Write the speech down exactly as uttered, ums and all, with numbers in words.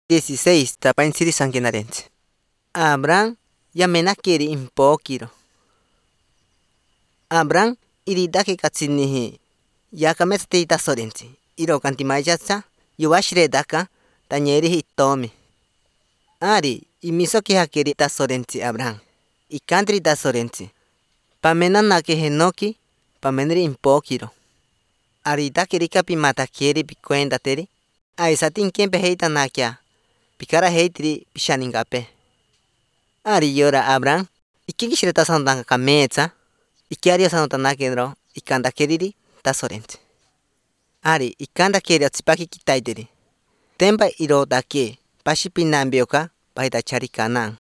dieciséis. Tapain siri sanguinarense. Abraham yamena keri impokiro. Abraham iridake katsinihi yakamesti tasorensi. Iro kantimayatsa yuashire daka tanyeri hitomi. Ari imisoki hakeri tasorensi Abraham. Ikandri tasorensi. Pamena nake henoki pamenri impokiro. Ari dakeri kapi matakeri picuenda teri. Aisatin kempe heita nakia. Pikara heitiri pishaningape. Ari yora Abraham. Ikikishire tasandanga kametsa. Ikiaria sanotanakero ikanda keriri tasorense. Ari ikanda keri atsipaki kitaiteri. Tempa iro dake pashipinambioka paita charikanan.